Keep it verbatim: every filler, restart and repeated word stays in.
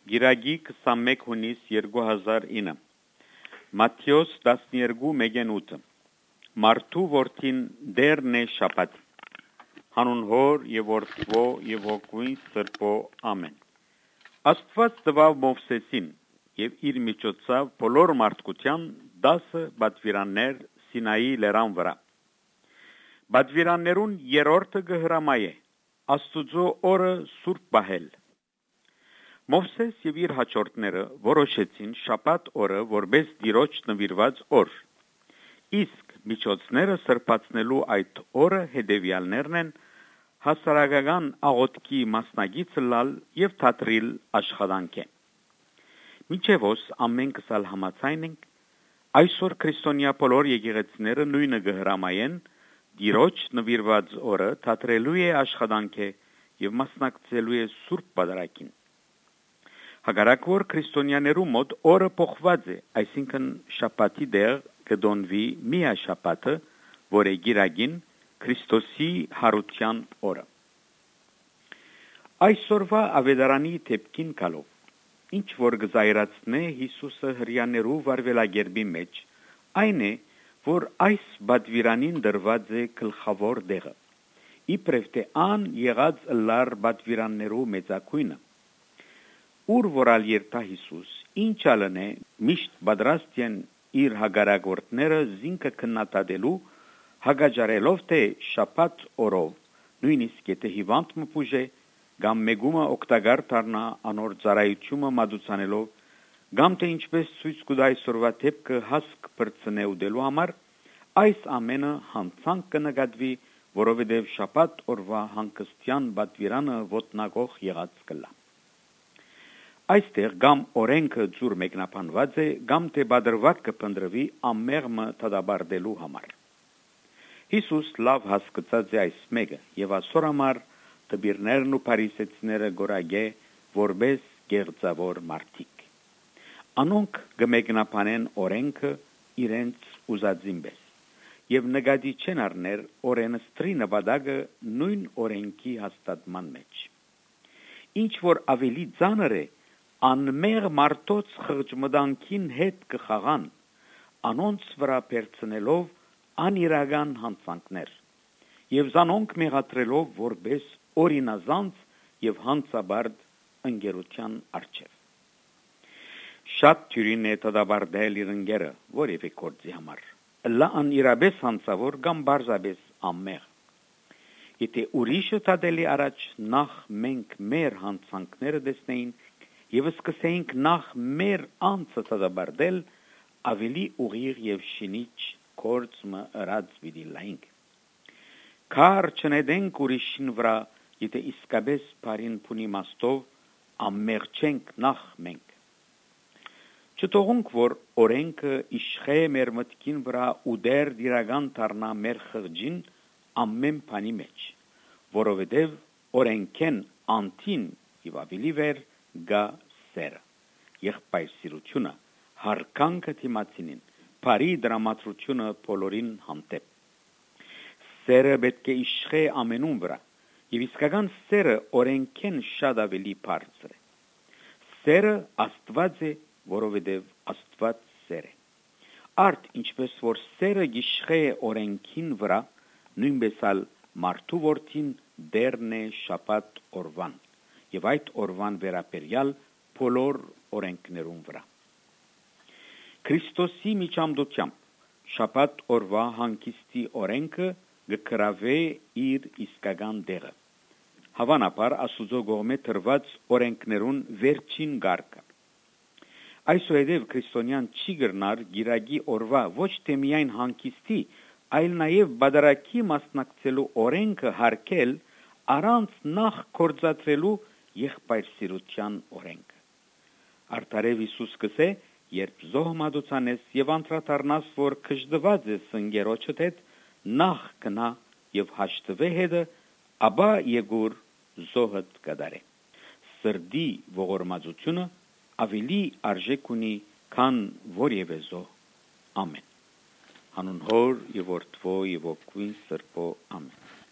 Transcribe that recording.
Գիրագի քսանմեկ հունիս երկու հազար ինը Մատթեոս տասներկու մեկնութ Մարդու որդին դերն է շաբաթ Հանուն Հոր եւ Որդվո եւ Հոգին Սրբո ամեն Աստված տվավ Մովսեսին եւ իր միջոցով բոլոր մարդկության դասը բադվիրաններ Սինայի լեռան վրա Բադվիրաններուն երրորդը գհրամայե Աստուծո օրը սուրբ բահել Մովսես եւ իր հաջորդները որոշեցին շաբաթ օրը որպես Տիրոջ նվիրված օր։ Իսկ միջոցները սրբացնելու այդ օրը հետևյալներն են հասարակական աղոթքի մասնագիծ լալ եւ թատրիլ աշխատանքը։ Միջևոս ամենքս ալ համաձայն ենք այսօր քրիստոնյա բոլոր եկեղեցիները նույնը գհրամայեն Տիրոջ նվիրված օրը թատրելու է աշխատանքը եւ մասնակցելու է սուրբ պատարագին։ Հակառակ որ քրիստոնյաներու մոտ օրը փոխված է, այսինքն շաբաթի դեր կդոնվի միաշաբաթը, որը գիրագին Քրիստոսի հարության օրը։ Այսօրվա ավետարանի թեփքին կալով, ինչ որ գզայրացնե Հիսուսը հրյաներու վարվելագերբի մեջ, այն է, որ այս բադվիրանին դրված է գլխավոր դեղը։ Իբրև թե ան եղած լար բադվիրաններու մեծակույնը։ Ուր որալ երթա Հիսուս, ինչ ալն է, միշտ բադրաստեն իր հագարագորդները զինքը քննադատելու, հագաջարելով թե շաբաթ օրով, նույնիսկ եթե հիվանդ մպուժե, կամ մեգումը օգտագար դառնա անոր ծառայությունը մատուցանելով, կամ թե ինչպես ցույց կտա այսօրվա դեպքը հասկ բրցնե ուտելու համար, այս ամենը հանցանք կնկատվի, որովհետև շաբաթ օրվա հանգստյան բադվիրանը ոտնագող եղած կլա։ Այստեղ կամ օրենքը ձուր մեկնաբանված է, կամ թե բادرվակ կփնտրվի ամեղը դադարելու համար։ Հիսուս լավ հասկացած է այս մեկը, եւ ասոր համար տբիրներն ու փարիսեցիները գորագե որբես գեղձավոր մարդիկ։ Անոնք կմեկնաբանեն օրենքը իրենց ուզածինպես, եւ նկատի չեն առներ օրենստրի նպատակը նույն օրենքի հաստատման մեջ։ Ինչ որ ավելի ծանր է, անմեղ մարդոց խղճմտանքին հետ կխաղան, անոնց վրա պերցնելով անիրական հանցանքներ, և զանոնք մեղադրելով որպես օրինազանց և հանցաբարդ ընկերության առջև։ Շատ թյուրին է դադարել իր ընկերը որևէ գործի համար, լա անիրապես հանցավոր կամ բարձաբես անմեղ։ Եթե ուրիշը դատելի առաջ նախ մենք մեր հանցանքները տեսնեին և սկսեինք նախ մեր անձը դադարել, ավելի ուղիղ և շինիչ գործ մը ըրած պիտի լայինք։ Քար չնետենք ուրիշին վրա, եթե իսկապես բարին փունի մաստով անմեղ չենք նախ մենք։ Չթողունք, որ օրենքը իշխե մեր մտքին վրա ու դեր դիրական դառնա մեր խղճին ամեն բանի մեջ, որովհետև օրենքեն անտին և ավելի վեր գա սերը, եղբայրսիրությունը, հարկանքը դիմացինին, բարի դրամատրությունը բոլորին հանդեպ։ Սերը պետք է իշխե ամենուն վրա, և իսկական սերը օրենքեն շատ ավելի բարձր է։ Սերը Աստված է, որովհետև Աստված սեր է։ Արդ ինչպես որ սերը իշխե օրենքին վրա, նույնպես ալ մարդու որդին դերն է շաբաթ օրվան, և այդ օրվան վերաբերյալ բոլոր օրենքներուն վրա։ Քրիստոսի միջամտությամբ շաբաթ օրվա հանգիստի օրենքը կգրավե իր իսկական դեղը։ Հավանաբար Աստուծո կողմէ տրված օրենքներուն վերջին գարկը։ Այսուհետև քրիստոնյան չի գրնար գիրագի օրվա ոչ թե միայն հանգիստի, այլ նաև բادرակի մասնակցելու օրենքը հարկել առանց նախ կործադրելու եղբայրսիրության օրենքը։ Արդարև Հիսուս կսե, երբ զոհ մատուցանես եւ անդրադառնաս, որ քժդված ես ընկերոջդ հետ, նախ գնա եւ հաշտվե հետը, ապա եկուր զոհդ կդարե։ Սրդի ողորմածությունը ավելի արժեք ունի, քան որևէ զոհ։ Ամեն։ Հանուն Հոր եւ Որդվո եւ Հոգին Սրբո ամեն։